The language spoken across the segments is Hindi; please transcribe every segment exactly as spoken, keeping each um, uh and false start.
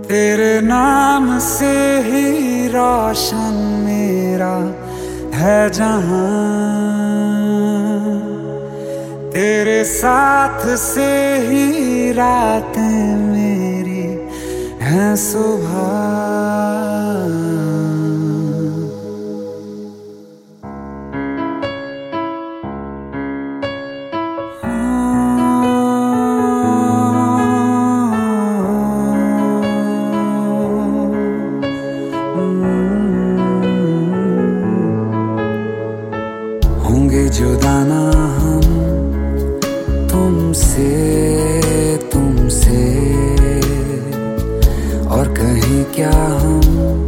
तेरे नाम से ही रोशन मेरा है जहां, तेरे साथ से ही रातें मेरी हैं सुबह। होंगे जुदा ना हम तुमसे तुमसे, और कहीं क्या हम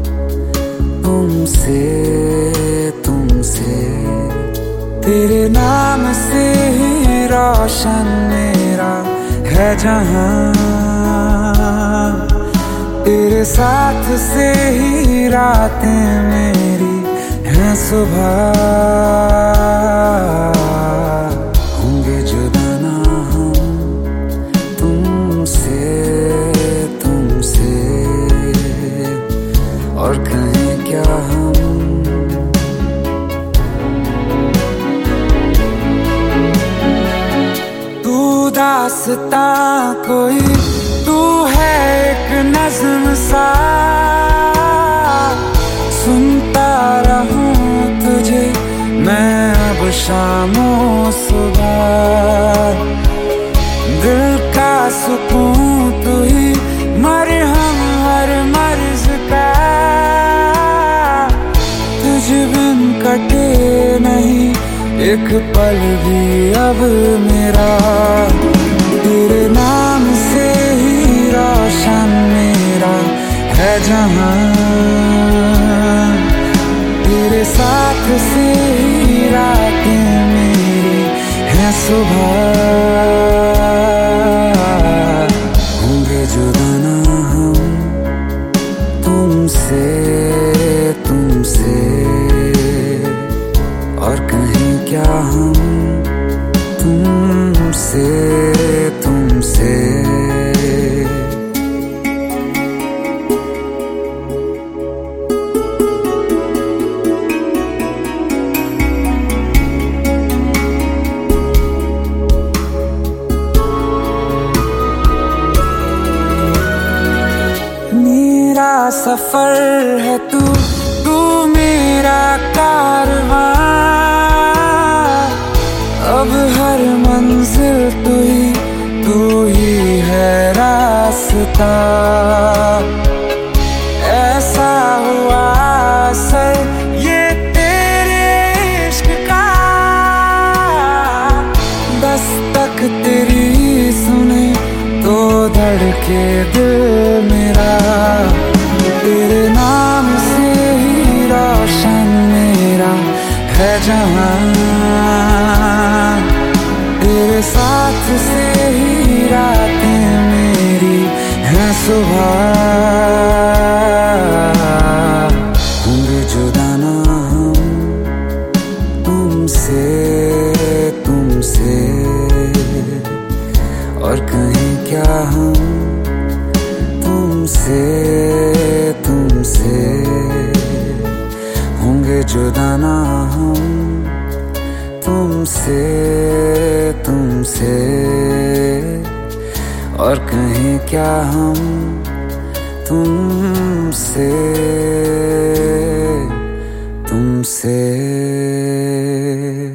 तुमसे तुमसे। तेरे नाम से ही रोशन मेरा है जहां, तेरे साथ से ही रातें मेरी हैं सुबह। होंगे जुदा ना हम तुमसे तुमसे, और कहीं क्या हम। तू दास्तां कोई, तू है एक नज़्म सा, सुनता रहूं तुझे मैं अब शामों सुबह। दिल का सुकून तू ही, मरहम हर मर्ज का, तुझ बिन कटे नहीं एक पल भी अब मेरा। तेरे नाम से ही रोशन मेरा है जहां, तेरे साथ से ही रातें मेरी हैं सुबह। होंगे जुदा ना हम तुमसे तुमसे, और कहीं क्या हम तुमसे तुमसे। मेरा सफर है तू, तू मेरा कारवां, अब हर मंजिल तू ही, तू ही है रास्ता। ऐसा हुआ असर ये तेरे इश्क का, दस्तक तेरी सुने तो धड़के दिल मेरा। तेरे नाम से ही रोशन मेरा है जहां, तेरे साथ से ही रातें मेरी हैं सुबह। होंगे जुदा ना हम तुमसे तुमसे, और कहीं क्या हम तुमसे तुमसे। होंगे जुदा ना हम तुमसे तुमसे, और कहीं क्या हम तुमसे तुमसे।